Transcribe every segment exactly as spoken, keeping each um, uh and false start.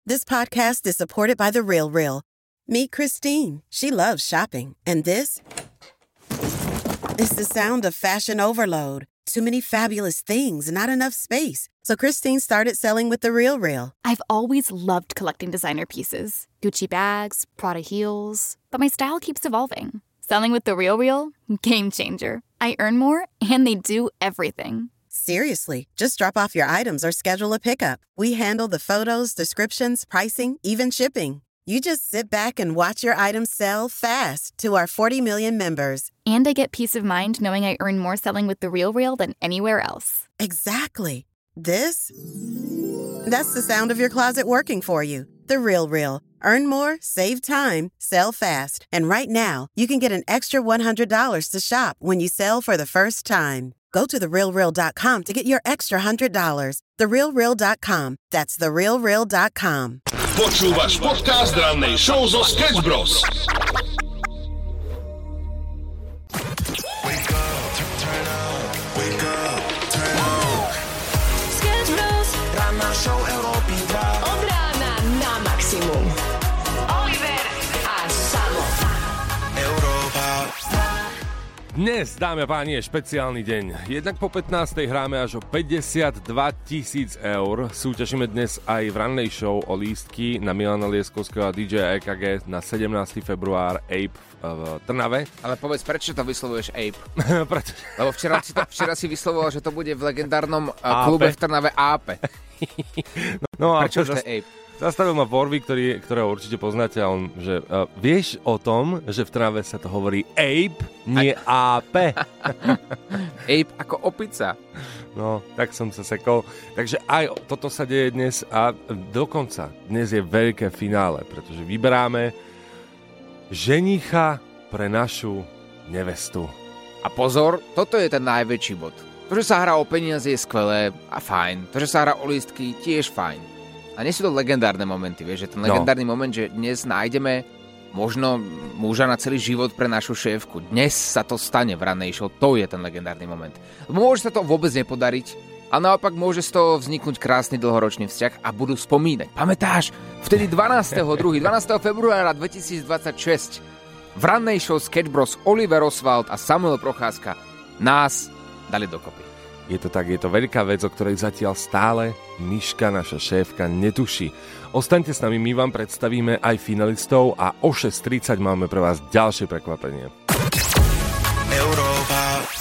This podcast is supported by The RealReal. Meet Christine. She loves shopping. And this is the sound of fashion overload. Too many fabulous things, not enough space. So Christine started selling with The RealReal. I've always loved collecting designer pieces. Gucci bags, Prada heels. But my style keeps evolving. Selling with The RealReal? Game changer. I earn more, and they do everything. Seriously, just drop off your items or schedule a pickup. We handle the photos, descriptions, pricing, even shipping. You just sit back and watch your items sell fast to our forty million members. And I get peace of mind knowing I earn more selling with The RealReal than anywhere else. Exactly. This? That's the sound of your closet working for you. The RealReal. Earn more, save time, sell fast. And right now, you can get an extra one hundred dollars to shop when you sell for the first time. Go to the real real dot com to get your extra one hundred dollars. the real real dot com. That's the real real dot com. Počúvaš podcast rannej show zo Sketch Bros. Wake up, turn up, wake up, turn up. Sketch Bros. Ranná show Európy dva. Od rána na maximum. Oliver a Samo. Európa. Dnes, dámy a páni, je špeciálny deň. Jednak po pätnástej hráme až o päťdesiatdva tisíc eur. Súťažíme dnes aj v rannej show o lístky na Milana Lieskovského a dý džeja é ká gé na sedemnásteho február Ape v Trnave. Ale povedz, prečo to vyslovuješ Ape? Prečo? Lebo včera si, to, včera si vyslovoval, že to bude v legendárnom uh, klube v Trnave Ape. No a prečo to je Ape? Zastavil ma Vorvik, ktorý, ktorého určite poznáte, a on, že uh, vieš o tom, že v Trnave sa to hovorí Ape, nie Ape. Ape ako opica. No, tak som sa sekol. Takže aj toto sa deje dnes a dokonca dnes je veľké finále, pretože vyberáme ženicha pre našu nevestu. A pozor, toto je ten najväčší bod. To, že sa hrá o peniaze, je skvelé a fajn. To, že sa hrá o lístky, tiež fajn. A nie sú to legendárne momenty, vieš, že ten legendárny no. moment, že dnes nájdeme možno muža na celý život pre našu šéfku. Dnes sa to stane v rannej show, to je ten legendárny moment. Môže sa to vôbec nepodariť, a naopak môže z toho vzniknúť krásny dlhoročný vzťah a budú spomínať. Pamätáš? Vtedy dvanásteho druhého dvanásteho februára dvetisícdvadsaťšesť v rannej show Sketch Bros Oliver Oswald a Samuel Procházka nás dali dokopy. Je to tak, je to veľká vec, o ktorej zatiaľ stále Miška, naša šéfka, netuší. Ostaňte s nami, my vám predstavíme aj finalistov a o šesť tridsať máme pre vás ďalšie prekvapenie. Európa.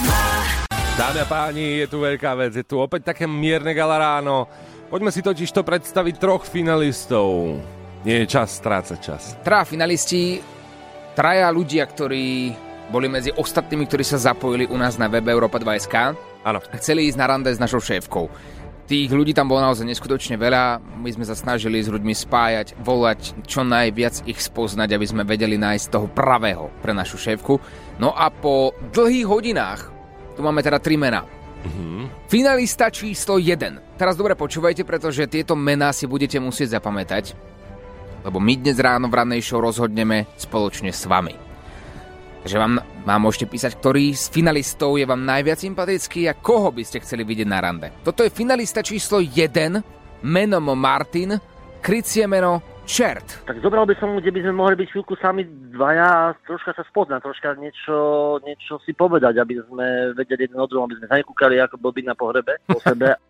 Dámy a páni, je tu veľká vec, je tu opäť také mierne galaráno. Poďme si totiž to predstaviť troch finalistov. Nie je čas strácať čas. Traja finalisti, traja ľudia, ktorí boli medzi ostatnými, ktorí sa zapojili u nás na webe Európa dva bodka es ká. Áno. Chceli ísť na rande s našou šéfkou. Tých ľudí tam bolo naozaj neskutočne veľa. My sme sa snažili s ľuďmi spájať, volať, čo najviac ich spoznať, aby sme vedeli nájsť toho pravého pre našu šéfku. No a po dlhých hodinách, tu máme teda tri mená. Mm-hmm. Finalista číslo jeden. Teraz dobre počúvajte, pretože tieto mená si budete musieť zapamätať, lebo my dnes ráno v rannej show rozhodneme spoločne s vami. Takže vám, vám môžete písať, ktorý z finalistov je vám najviac sympatický a koho by ste chceli vidieť na rande. Toto je finalista číslo jeden, menom Martin, krycie meno Čert. Tak zobral by som, kde by sme mohli byť chvíľku sami dvaja a troška sa spoznať, troška niečo, niečo si povedať, aby sme vedeli jeden od druhom, aby sme sa nekúkali ako blbí na pohrebe po sebe.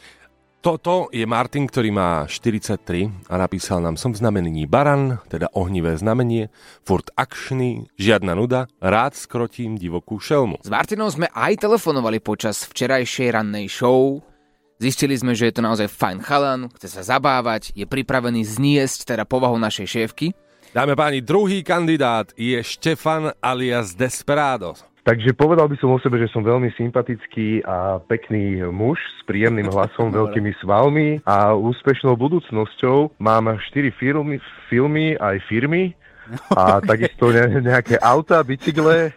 Toto je Martin, ktorý má štyridsaťtri a napísal nám: som v znamení baran, teda ohnivé znamenie, furt akčný, žiadna nuda, rád skrotím divokú šelmu. S Martinom sme aj telefonovali počas včerajšej rannej show. Zistili sme, že je to naozaj fajn chalan, chce sa zabávať, je pripravený zniesť teda povahu našej šéfky. Dáme páni, druhý kandidát je Štefan alias Desperados. Takže povedal by som o sebe, že som veľmi sympatický a pekný muž s príjemným hlasom, veľkými svalmi a úspešnou budúcnosťou. Mám štyri filmy, filmy aj firmy a takisto nejaké auta, bicykle,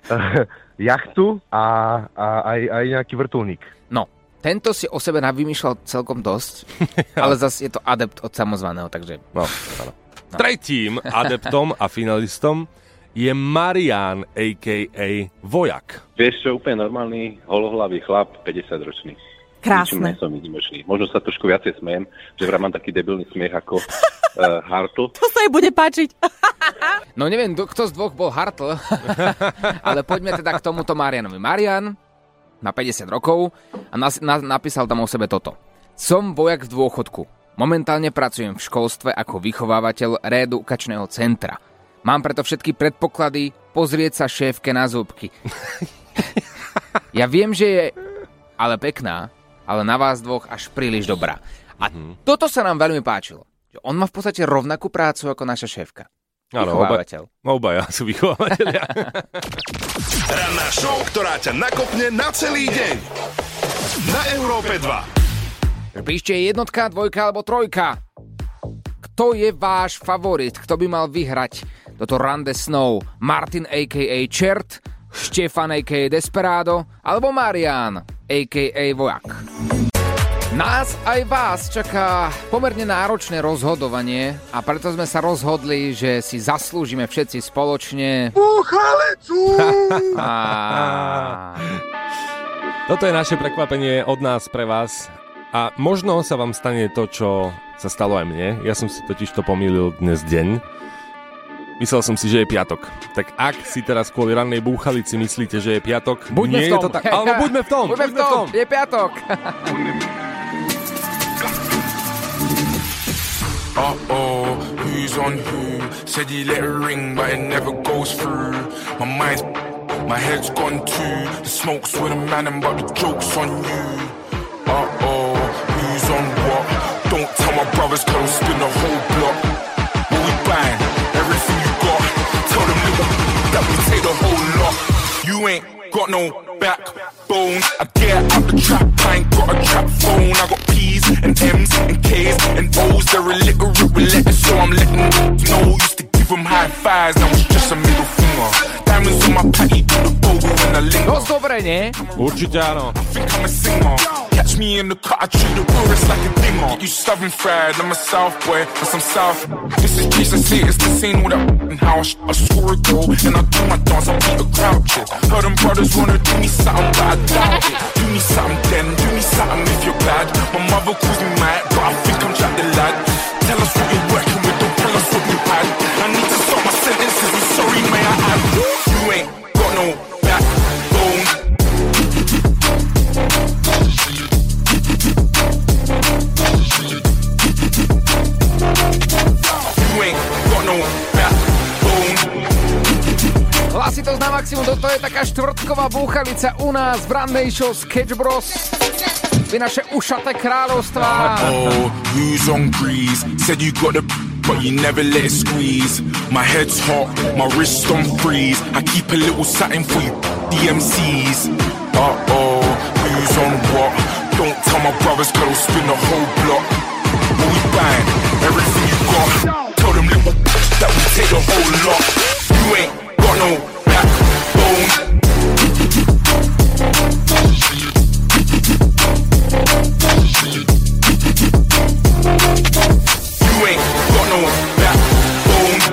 jachtu a, a aj, aj nejaký vrtuľník. No, tento si o sebe navymýšľal celkom dosť, ale zase je to adept od samozvaného, takže... No, no. Tretím adeptom a finalistom je Marián, á ká á Vojak. Vieš čo, úplne normálny, holohlavý chlap, päťdesiatročný. Krásne. Ničím som výnimočný. Možno sa trošku viacej smejem, že vraj mám taký debilný smiech ako uh, Hartl. To sa jej bude páčiť. No neviem, kto z dvoch bol Hartl, ale poďme teda k tomuto Marianovi. Marian má päťdesiat rokov a nas, na, napísal tam o sebe toto. Som vojak v dôchodku. Momentálne pracujem v školstve ako vychovávateľ reedukačného centra. Mám preto všetky predpoklady pozrieť sa šéfke na zúbky. Ja viem, že je ale pekná, ale na vás dvoch až príliš dobrá. A mm-hmm. toto sa nám veľmi páčilo. On má v podstate rovnakú prácu ako naša šéfka. Áno, vychovávateľ. Oba, obaja sú vychovávateľia. Ranná show, ktorá ťa nakopne na celý deň. Na Európe dva. Píšte jednotka, dvojka alebo trojka. Kto je váš favorit? Kto by mal vyhrať toto Rande Snow? Martin á ká á Čert, Štefan á ká á Desperado alebo Marian á ká á Vojak? Nás aj vás čaká pomerne náročné rozhodovanie a preto sme sa rozhodli, že si zaslúžime všetci spoločne Búchalicu! Toto je naše prekvapenie od nás pre vás a možno sa vám stane to, čo sa stalo aj mne. Ja som si totiž to pomýlil dnes deň. Myslel som si, že je piatok. Tak ak si teraz kvôli rannej búchalici myslíte, že je piatok, buďme nie v tom. Je to tak. Alebo buďme v tom. Buďme v tom. Je piatok. Uh-oh, who's on who? Said he let it ring, but it never goes through. My mind's, my head's gone too. The smoke's with a man, but the joke's on you. Uh-oh, who's on what? Don't tell my brothers, cause I'll spin the whole block. What we buying? Everything you got. Tell them little that we take the whole lot. You ain't got no backbone. I get out the trap, I ain't got a trap phone. I got P's and M's and K's and O's. They're illiterate with letters, so I'm letting them know. Used to give them high fives, now it's just a middle finger. Diamonds on my patty, do the bogle when I linger. Dosť dobre, nie? Určite áno. I think I'm a singer. Catch me in the cut, I treat the chorus like a dinger. You southern fried, I'm a south boy, but I'm south. This is case I say it's the same with that and how I, sh- I score a goal and I do my dance, I beat a crowd chick. Heard them brothers wanna do me something, but I doubt it. Do me something then, do me something if you're bad. My mother calls me mad, but I think I'm Jack the lad. Tell us what you're working with, don't tell us what you had. I need to stop my sentences, I'm sorry, may I add. You ain't got no backbone. You ain't got no backbone. Hlasitosť na maximum, toto je taká štvrtková búchalica u nás v rannej show Sketch Bros. Vy naše ušaté kráľovstvá. Oh, who's on grease? Said you got the but you never let it squeeze. My head's hot, my wrist on freeze. I keep a little something for you D M Cs. Uh-oh, who's on what? Don't tell my brothers, cause I'll spin the whole block. What we buying? Everything you got. Tell them little that we take the whole lot. You ain't got no backbone. You ain't got no backbone.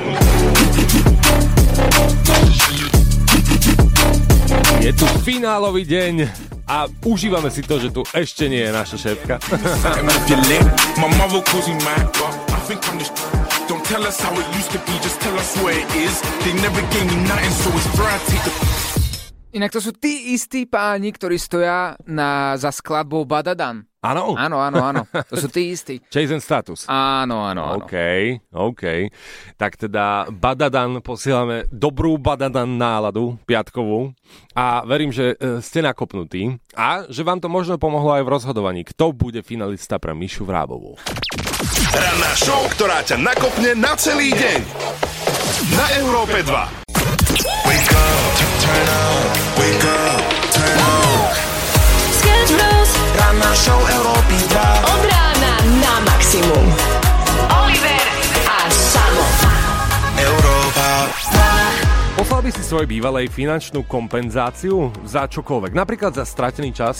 Je tu finálový deň a užívame si to, že tu ešte nie je naša šéfka. My mother calls me mad, but I think I'm just. Don't tell us how it used to be, just tell us where it is. They never gave me nothing, so it's fair I take the. Inak to sú tí istí páni, ktorí stoja na, za skladbou Badadan. Áno? Áno, áno, áno. To sú tí istí. Chase and Status. Áno, áno, áno. OK, OK. Tak teda Badadan, posielame dobrú Badadan náladu, piatkovú. A verím, že ste nakopnutí a že vám to možno pomohlo aj v rozhodovaní, kto bude finalista pre Mišu Vrábovú. Ranná show, ktorá ťa nakopne na celý deň. Na Európe dva. Wake up, turn up, wake up, turn up. Sketch Bros. Ranná show Európy dva. Od rána na maximum. Oliver a Samo. Európa dva. Poslal by si svojej bývalej finančnú kompenzáciu za čokoľvek, napríklad za stratený čas,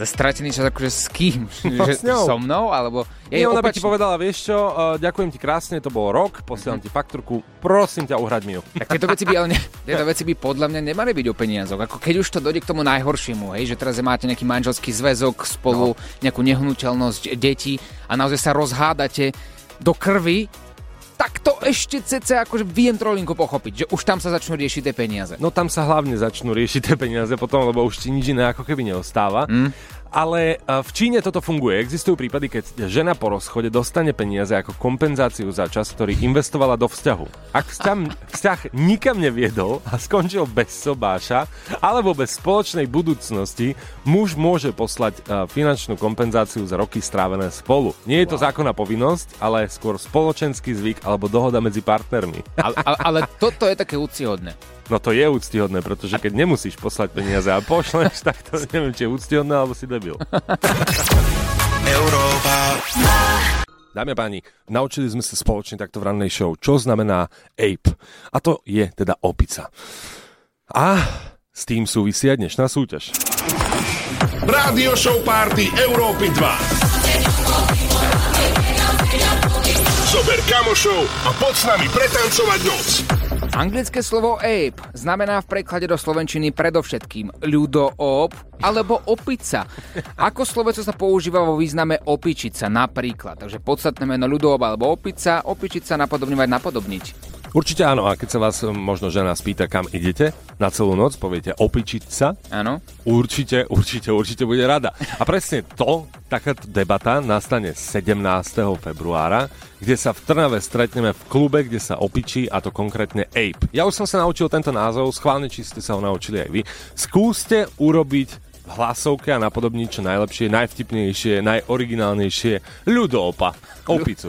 Stratený čas akože s kým? No, že so mnou? Alebo... Nie, ona by ti povedala, vieš čo, uh, ďakujem ti krásne, to bol rok, posielam ti faktúrku, prosím ťa, uhraď mi ju. Tak tieto veci by, ale ne, tieto veci by podľa mňa nemali byť o peniazoch. Ako keď už to dojde k tomu najhoršiemu, hej, že teraz máte nejaký manželský zväzok spolu, no. nejakú nehnuteľnosť detí a naozaj sa rozhádate do krvi, tak to ešte cece akože viem trolinku pochopiť, že už tam sa začnú riešiť tie peniaze. No tam sa hlavne začnú riešiť tie peniaze potom, lebo už ti nič iné ako keby neostáva. Mm. Ale v Číne toto funguje. Existujú prípady, keď žena po rozchode dostane peniaze ako kompenzáciu za čas, ktorý investovala do vzťahu. Ak vzťah, vzťah nikam neviedol a skončil bez sobáša alebo bez spoločnej budúcnosti, muž môže poslať finančnú kompenzáciu za roky strávené spolu. Nie je to wow. zákonná povinnosť, ale skôr spoločenský zvyk alebo dohoda medzi partnermi. Ale, ale, ale toto je také úctyhodné. No to je úctyhodné, pretože keď nemusíš poslať peniaze a pošleš, tak to neviem, či je úctyhodné, alebo si debil. Európa. Dámy a páni, naučili sme sa spoločne takto v rannej show, čo znamená ape. A to je teda opica. A s tým súvisí aj dnešná súťaž. Rádio show party Európy dva. Zober kamošov a poď s nami pretancovať noc. Anglické slovo ape znamená v preklade do slovenčiny predovšetkým ľudoop alebo opica. Ako sloveco sa používa vo význame opičica napríklad. Takže podstatné meno ľudoop alebo opica, opičica napodobňovať, napodobniť. Určite áno, a keď sa vás možno žena spýta, kam idete na celú noc, poviete opičiť sa. Áno. Určite, určite, určite bude rada. A presne to, takáto debata nastane sedemnásteho februára, kde sa v Trnave stretneme v klube, kde sa opičí, a to konkrétne ape. Ja už som sa naučil tento názov, schválne, či ste sa ho naučili aj vy. Skúste urobiť v hlasovke a napodobniť čo najlepšie, najvtipnejšie, najoriginálnejšie ľudoopa, opicu.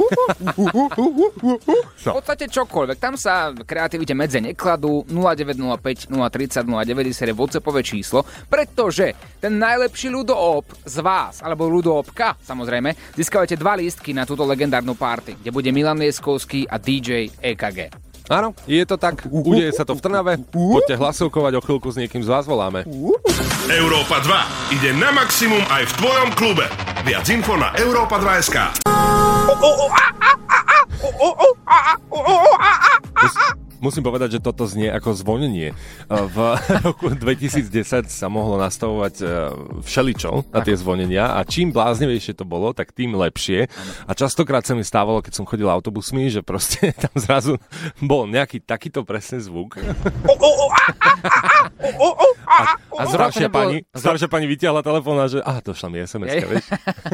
V podstate čokoľvek. Tam sa kreativite medze nekladú. Nula deväť nula päť nula tri nula nula deväťdesiat je WhatsAppové číslo, pretože ten najlepší ľudoop z vás, alebo ľudoopka, samozrejme, získavate dva lístky na túto legendárnu party, kde bude Milan Lieskovský a dý džej é ká gé. Áno, je to tak, udeje sa to v Trnave, poďte hlasovkovať, o chvíľku s niekým z vás voláme. Európa dva ide na maximum aj v tvojom klube. Viac info na Európa dva bodka es ká. Musím povedať, že toto znie ako zvonenie. V roku dvetisícdesať sa mohlo nastavovať všeličo na tie zvonenia a čím bláznivejšie to bolo, tak tým lepšie. A častokrát sa mi stávalo, keď som chodil autobusmi, že proste tam zrazu bol nejaký takýto presný zvuk. A, a staršia pani, staršia pani vytiahla telefón a že aha, došla mi es em eska, vieš?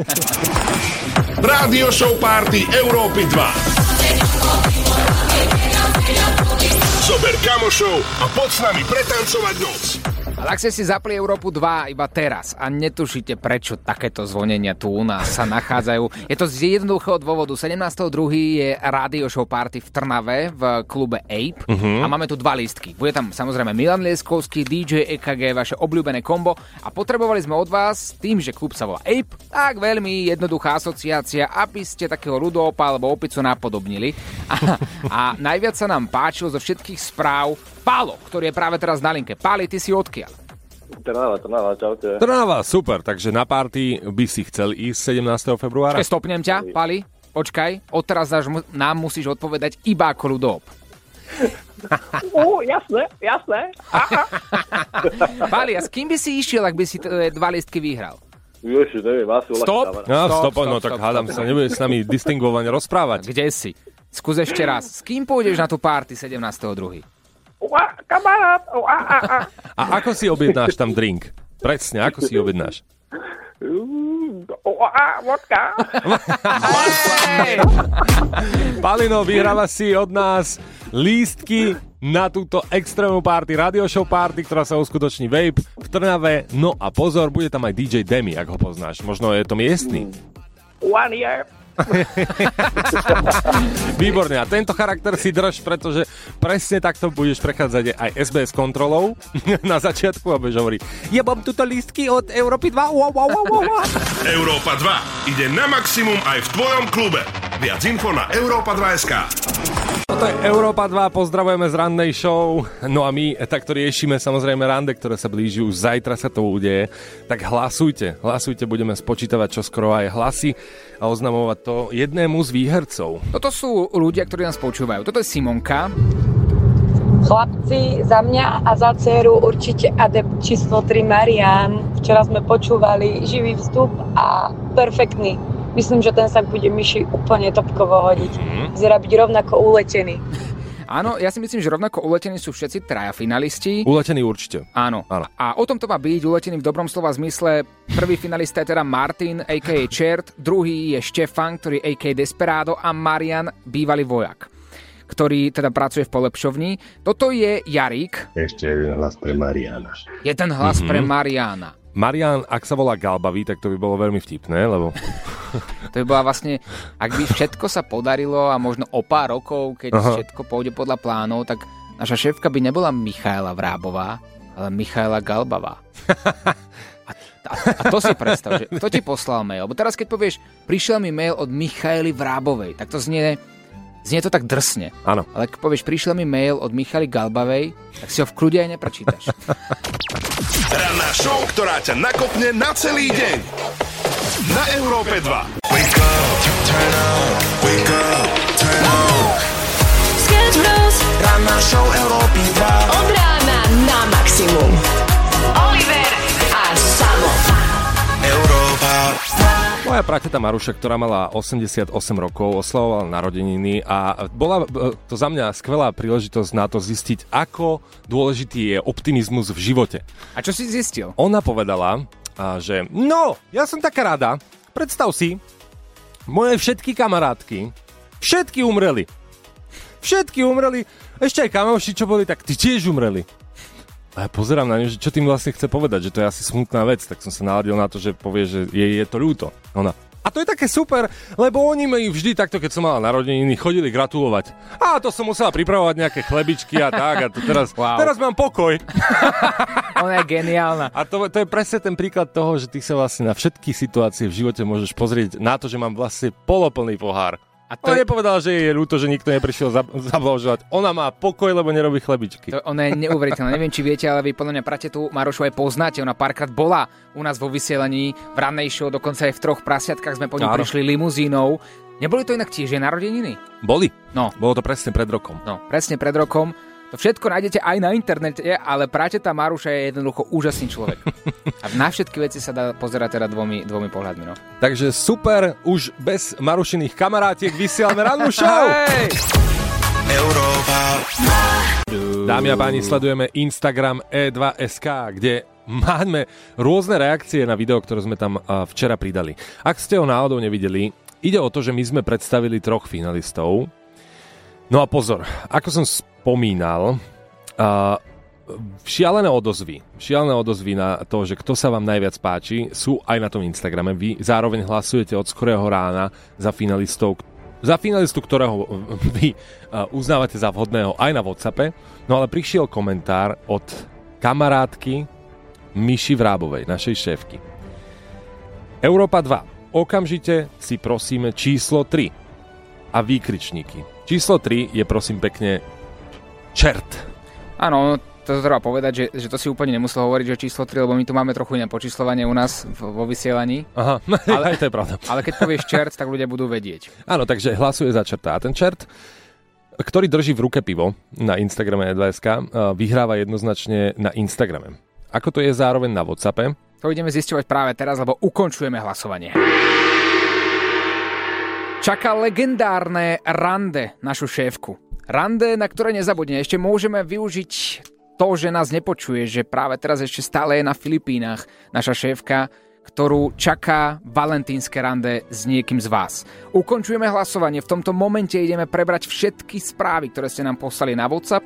Rádio show party Európy dva. Zober kamošov a poď s nami pretancovať noc. Ale ak ste si zapli Európu dva iba teraz a netušíte, prečo takéto zvonenia tu u nás sa nachádzajú, je to z jednoduchého dôvodu. sedemnásteho druhého je rádio show party v Trnave v klube Ape uh-huh. a máme tu dva lístky. Bude tam samozrejme Milan Lieskovský, dý džej é ká gé, vaše obľúbené kombo a potrebovali sme od vás, tým, že klub sa volá Ape, tak veľmi jednoduchá asociácia, aby ste takého ľudoopa alebo opicu napodobnili. A, a najviac sa nám páčilo zo všetkých správ Pálo, ktorý je práve teraz na linke. Páli, ty si odkiaľ? Trnava, Trnava, čaute. Trnava, super, takže na party by si chcel ísť sedemnásteho februára? Počkaj, stopnem ťa, Páli, počkaj, odteraz nám musíš odpovedať iba ako ľudoop. Ú, jasné, jasné. Páli, a s kým by si išiel, ak by si t- dva listky vyhral? Ježiš, neviem, asi uľahčiť. Stop, no, stop, stop, no tak stop, hádam stop. Sa, nebude s nami distingovane rozprávať. Kde si? Skús ešte raz, s kým pôjdeš na tú party sedemnásteho druhého? Ua, kamarát, ua, a, a. A ako si objednáš tam drink? Presne, ako si objednáš? Ua, vodka. Palino, vyhráva si od nás lístky na túto extrémnu party, radio show party, ktorá sa uskutoční Vape v Trnave. No a pozor, bude tam aj dý džej Demi, ak ho poznáš. Možno je to miestny. One year. Výborne, a tento charakter si drž, pretože presne takto budeš prechádzať aj es bé es kontrolou na začiatku a budeš hovoriť: ja mám tuto lístky od Európy dva. Wow, wow, wow, wow. Európa dva ide na maximum aj v tvojom klube. Viac info na Európa dva bodka es ká. Toto je Európa dva, pozdravujeme z rannej show. No a my takto riešime samozrejme rande, ktoré sa blíži, už zajtra sa to udeje. Tak hlasujte, hlasujte, budeme spočítavať čoskoro aj hlasy a oznamovať to jednému z výhercov. Toto sú ľudia, ktorí nás počúvajú. Toto je Simonka. Chlapci, za mňa a za dceru určite adept číslo tri Marián. Včera sme počúvali živý vstup a perfektný. Myslím, že ten sa bude Myši úplne topkovo hodiť. Vyzerá byť rovnako uletený. Áno, ja si myslím, že rovnako uletení sú všetci traja finalisti. Uletení určite. Áno. Áno. A o tom to má byť, uletený v dobrom slova zmysle. Prvý finalista je teda Martin, á ká á. Čert, druhý je Štefan, ktorý á ká á Desperado a Marian, bývalý vojak, ktorý teda pracuje v polepšovni. Toto je Jarík. Ešte jeden hlas pre Mariána. Jeden hlas Mhm. pre Mariána. Marián, ak sa volá Galbavý, tak to by bolo veľmi vtipné, lebo... To by bola vlastne, ak by všetko sa podarilo a možno o pár rokov, keď Aha. všetko pôjde podľa plánov, tak naša šéfka by nebola Michaela Vrábová, ale Michaela Galbavá. A, a, a to si predstav, že kto ti poslal mail? Bo teraz keď povieš, prišiel mi mail od Michaely Vrábovej, tak to znie... Znie to tak drsne. Áno. Ale keď povieš, prišiel mi mail od Michaely Galbavej, tak si ho v kľude aj neprečítaš. Ranná show, ktorá ťa nakopne na celý deň. Na Európe dva. Wake up, turn up, wake up, turn up. Sketch Bros. Ranná show Európy dva. Od rána na maximum. Oliver a Samo. Európa. Moja prateta Maruša, ktorá mala osemdesiatosem rokov, oslavovala narodeniny a bola to za mňa skvelá príležitosť na to zistiť, ako dôležitý je optimizmus v živote. A čo si zistil? Ona povedala, že no, ja som taká rada, predstav si, moje všetky kamarátky, všetky umreli. Všetky umreli, ešte aj kamoši, čo boli, tak tí tiež umreli. A ja pozerám na ňu, že čo tým vlastne chce povedať, že to je asi smutná vec, tak som sa naladil na to, že povie, že jej je to ľúto. Ona, a to je také super, lebo oni mi vždy takto, keď som mala narodeniny, chodili gratulovať. A to som musela pripravovať nejaké chlebičky a tak, a to teraz, wow. teraz mám pokoj. Ona je geniálna. A to, to je presne ten príklad toho, že ty sa vlastne na všetky situácie v živote môžeš pozrieť na to, že mám vlastne poloplný pohár. A to ona je... nepovedala, že je ľúto, že nikto neprišiel zablahoželať. Ona má pokoj, lebo nerobí chlebičky. To, ona je neuveriteľná. Neviem, či viete, ale vy podľa mňa pratetu Marušu aj poznáte. Ona párkrát bola u nás vo vysielaní v rannej show, dokonca aj v Troch prasiatkách sme po ní prišli limuzínou. Neboli to inak tiež narodeniny? Boli. No. Bolo to presne pred rokom. No, presne pred rokom. To všetko nájdete aj na internete, ale prateta Maruša je jednoducho úžasný človek. A na všetky veci sa dá pozerať teda dvomi, dvomi pohľadmi. No. Takže super, už bez Marušiných kamarátiek vysielame rannú show! Hej! Európa. Dámy a páni, sledujeme Instagram é dva bodka es ká, kde máme rôzne reakcie na video, ktoré sme tam včera pridali. Ak ste ho náhodou nevideli, ide o to, že my sme predstavili troch finalistov. No a pozor, ako som spomínal, uh, šialené odozvy, šialené odozvy na to, že kto sa vám najviac páči, sú aj na tom Instagrame. Vy zároveň hlasujete od skorého rána za finalistov, za finalistu, ktorého vy uh, uznávate za vhodného aj na WhatsAppe. No ale prišiel komentár od kamarátky Myši Vrábovej, našej šéfky. Európa dva. Okamžite si prosíme číslo tri a výkričníky. Číslo tri je prosím pekne čert. Áno, to treba povedať, že, že to si úplne nemusel hovoriť, že číslo tri, lebo my tu máme trochu iné počíslovanie u nás vo vysielaní. Aha, ale, aj to je pravda. Ale keď povieš čert, tak ľudia budú vedieť. Áno, takže hlasuje za čerta. A ten čert, ktorý drží v ruke pivo na Instagrame é dva bodka es ká, vyhráva jednoznačne na Instagrame. Ako to je zároveň na WhatsAppe? To ideme zisťovať práve teraz, lebo ukončujeme hlasovanie. Čaká legendárne rande našu šéfku. Rande, na ktoré nezabudne. Ešte môžeme využiť to, že nás nepočuje, že práve teraz ešte stále je na Filipínach naša šéfka, ktorú čaká valentínske rande s niekým z vás. Ukončujeme hlasovanie. V tomto momente ideme prebrať všetky správy, ktoré ste nám poslali na WhatsApp.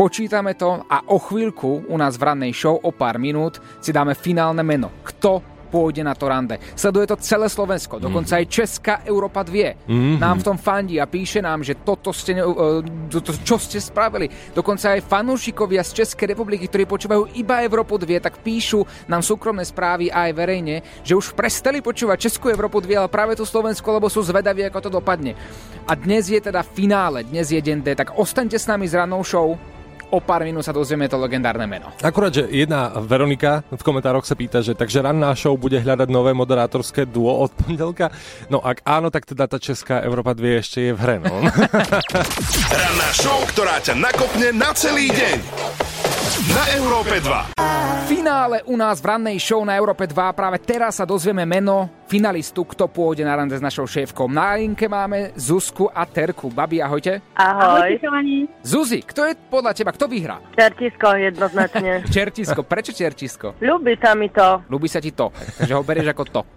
Spočítame to a o chvíľku u nás v rannej show o pár minút si dáme finálne meno. Kto pôjde na to rande. Sleduje to celé Slovensko, dokonca aj Česká Európa dva. Mm-hmm. Nám v tom fandí a píše nám, že toto ste, uh, to, čo ste spravili. Dokonca aj fanúšikovia z Českej republiky, ktorí počúvajú iba Európu dva, tak píšu nám súkromné správy aj verejne, že už prestali počúvať Českú Európu dva, ale práve tu Slovensko, lebo sú zvedaví, ako to dopadne. A dnes je teda finále, dnes je deň D, tak ostaňte s nami s rannou show. O pár minút sa dozvieme to legendárne meno. Akurát, že jedna Veronika v komentároch sa pýta, že takže ranná show bude hľadať nové moderátorské duo od pondelka. No ak áno, tak teda tá Česká Európa dva ešte je v hre, no. Ranná show, ktorá ťa nakopne na celý deň. Na Európe dva. Finále u nás v rannej show na Európe dva. Práve teraz sa dozvieme meno finalistu, kto pôjde na rande s našou šéfkou. Na linke máme Zuzku a Terku. Babi, ahojte. Ahoj. Zuzi, kto je podľa teba, kto vyhrá? Čertisko, jednoznačne. Čertisko, prečo Čertisko? Ľúbi sa mi to. Ľúbi sa ti to, takže ho berieš ako to.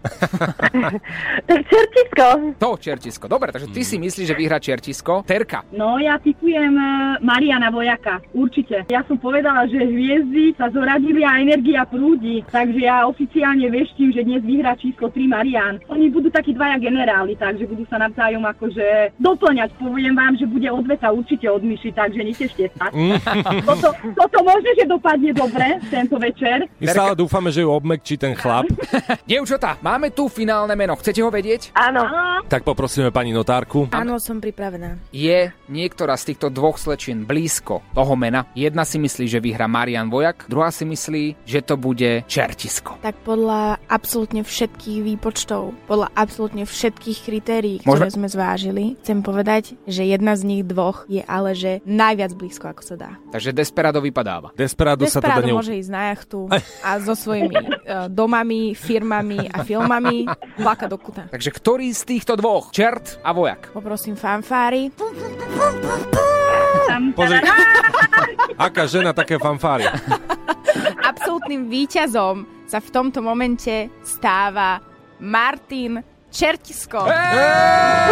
Tak Čertisko. To Čertisko, dobre, takže ty si myslíš, že vyhrá Čertisko. Terka. No, ja tipujem Mariana Vojaka, určite. Ja som povedala, že hviezdy sa zoradili a energia prúdi, takže ja oficiálne veštím, že dnes vyhrá číslo tri Marian. Oni budú takí dvaja generáli, takže budú sa navzájom akože doplňať. Poviem vám, že bude odveta určite od myši, takže netešte sa. toto, toto môže, že dopadne dobre tento večer. My stále dúfame, že ju obmekčí ten chlap. Dievčatá, máme tu finálne meno, chcete ho vedieť? Áno. Tak poprosíme pani notárku. Áno, som pripravená. Je niektorá z týchto dvoch slečien blízko toho mena? Jedna si myslí, že vyhrá Marian Vojak, druhá si myslí, že to bude Čertisko. Tak podľa absolútne všetkých výpočtov, podľa absolútne všetkých kritérií, ktoré Môžeme... sme zvážili, chcem povedať, že jedna z nich dvoch je ale že najviac blízko, ako sa dá. Takže Desperado vypadáva. Desperado, Desperado sa teda neú... môže ísť na jachtu a so svojimi uh, domami, firmami a filmami plakať do kuta. Takže ktorý z týchto dvoch? Čert a Vojak? Poprosím fanfári. Pozri, aká žena, také fanfáry. Absolútnym víťazom sa v tomto momente stáva Martin Čertisko. Hey!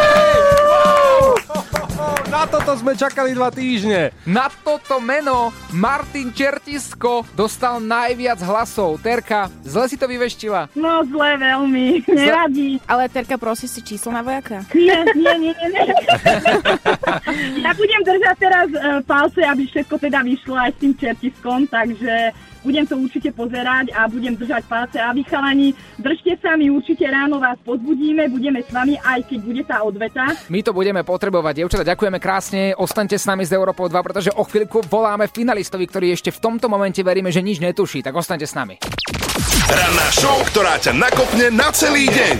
Na toto sme čakali dva týždne. Na toto meno Martin Čertisko dostal najviac hlasov. Terka, zle si to vyveštila. No zle veľmi, nevadí. Ale Terka, prosí si číslo na Vojaka? Nie, nie, nie, nie. nie. Ja budem držať teraz uh, palce, aby všetko teda vyšlo aj s tým Čertiskom, takže budem to určite pozerať a budem držať palce. A vy chalani, držte sa, my určite ráno vás pozbudíme, budeme s vami, aj keď bude tá odveta. My to budeme potrebovať, dievčatá, ďakujeme krásne, ostaňte s nami z Európou dva, pretože o chvíľku voláme finalistovi, ktorý ešte v tomto momente veríme, že nič netuší, tak ostaňte s nami. Ranná show, ktorá ťa nakopne na celý deň.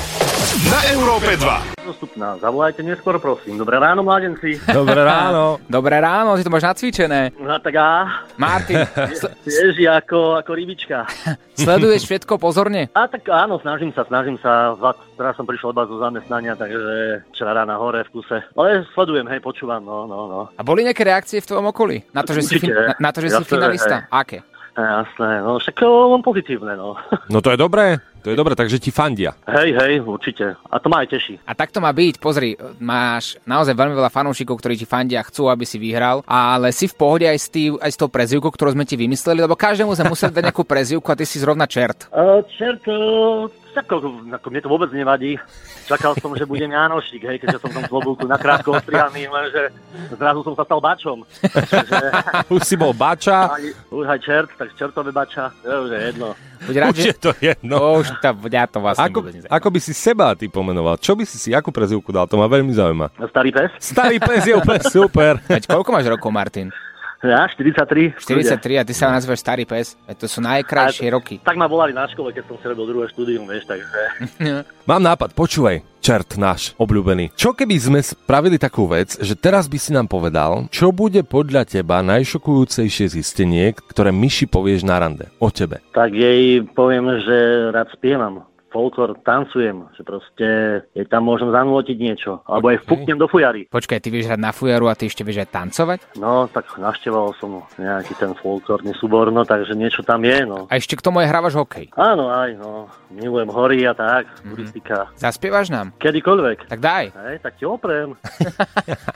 Na Európe dva. Dostupná. Zavolajte neskôr, prosím. Dobré ráno, mladenci. Dobré ráno. Dobré ráno, ty to máš nacvičené. No tak á. Martin. Ježi, ako, ako rybička. Sleduješ všetko pozorne? A tak áno, snažím sa, snažím sa. Teraz som prišiel iba zo zamestnania, takže včera rána hore v kuse. Ale sledujem, hej, počúvam, no, no, no. A boli nejaké reakcie v tvojom okolí? Na to, že si, fin- na, na to, že si finalista? Hej. Aké? Jasné, no však len pozitívne, no. No to je dobré, to je dobré, takže ti fandia. Hej, hej, určite. A to ma aj teší. A tak to má byť, pozri, máš naozaj veľmi veľa fanúšikov, ktorí ti fandia, chcú, aby si vyhral, ale si v pohode aj s, tý, aj s tou prezývkou, ktorú sme ti vymysleli, lebo každému sme museli dať nejakú prezývku a ty si zrovna čert. Uh, čert, uh, ako, ako mne to vôbec nevadí. Čakal som, že budem Jánošik, hej, keďže som v tom klobúku nakrátko ostrihaný, lenže zrazu som sa stal bačom. Takže... Už si bol bača. Aj, už aj čert, tak čertové bača, to už je jedno. Buď rád, už je to jedno. Už to, ja to vlastne ako, ako by si seba ty pomenoval? Čo by si si, akú prezývku dal? To ma veľmi zaujíma. Starý pes? Starý pes je úplne super. Veď koľko máš rokov, Martin? Ja, štyridsaťtri. štyridsaťtri a ty sa nazývaš Starý pes. To sú najkrajšie a, roky. Tak ma volali na škole, keď som si robil druhé štúdium, vieš, takže... Mám nápad, počúvaj, čert náš obľúbený. Čo keby sme spravili takú vec, že teraz by si nám povedal, čo bude podľa teba najšokujúcejšie zistenie, ktoré myši povieš na rande o tebe? Tak jej poviem, že rád spievam. Folklor, tancujem, že proste jej tam môžem zanútiť niečo, alebo aj vpuknem do fujary. Počkaj, ty vieš hrať na fujaru a ty ešte vieš aj tancovať? No, tak navštevoval som nejaký ten folklórny súbor, no, takže niečo tam je, no. A ešte k tomu aj hrávaš hokej? Áno, aj, no, milujem hory a tak, turistika. Mm-hmm. Zaspievaš nám? Kedykoľvek. Tak daj. Hej, tak ti oprem.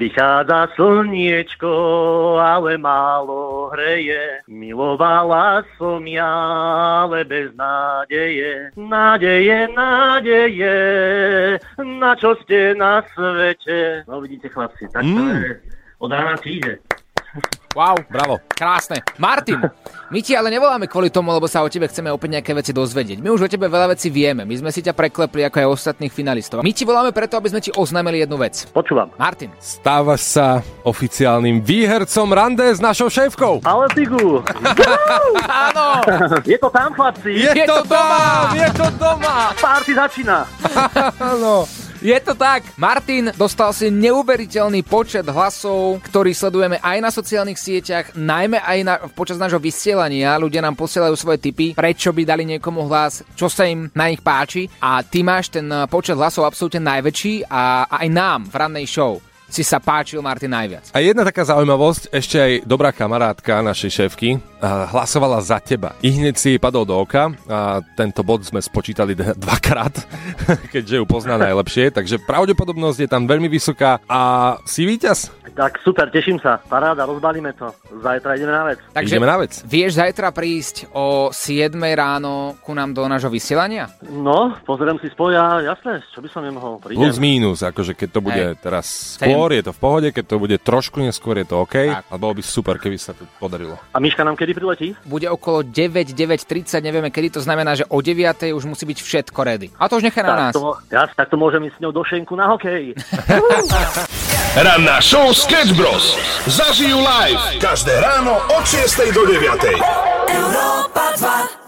Vychádza slniečko, ale málo hreje. Milovala som ja, ale bez nádeje. Nádeje, nádeje, na čo ste na svete. No vidíte, chlapci, tak to mm. je od rána týždeň. Wow, bravo, krásne. Martin, my ti ale nevoláme kvôli tomu, lebo sa o tebe chceme opäť nejaké veci dozvedieť. My už o tebe veľa vecí vieme. My sme si ťa preklepli ako aj ostatných finalistov. My ti voláme preto, aby sme ti oznámili jednu vec. Počúvam. Martin. Stávaš sa oficiálnym výhercom rande s našou šéfkou. Ale figu. Áno. Je to tam, chlapci. Je, je to, to doma. Je to doma. Party začína. Áno. Je to tak. Martin, dostal si neuveriteľný počet hlasov, ktorý sledujeme aj na sociálnych sieťach, najmä aj na, počas nášho vysielania. Ľudia nám posielajú svoje tipy, prečo by dali niekomu hlas, čo sa im na nich páči. A ty máš ten počet hlasov absolútne najväčší a aj nám v rannej show si sa páčil, Martin, najviac. A jedna taká zaujímavosť, ešte aj dobrá kamarátka našej šéfky hlasovala za teba. I hneď si jej padol do oka a tento bod sme spočítali d- dvakrát, keďže ju pozná najlepšie, takže pravdepodobnosť je tam veľmi vysoká a si víťaz. Tak super, teším sa. Paráda, rozbalíme to. Zajtra ideme na vec. Takže ideme na vec. Vieš zajtra prísť o siedmej ráno ku nám do nášho vysielania? No, pozriem si spoja, jasné, čo by som nemohol. Prídem. Plus mínus, akože keď to bude Hej. teraz skôr, je to v pohode, keď to bude trošku neskôr, je to OK. Tak. A bolo by super, keby sa to podarilo. A Miška nám kedy priletí? Bude okolo deväť, deväť tridsať, nevieme kedy, to znamená, že o deviatej už musí byť všetko ready. A to už nechá na nás. To, ja, tak to môžem ísť s ňou do šenku na hokej. Ranná show Sketch Bros. Zažijú live každé ráno od šiestej do deviatej. Európa dva.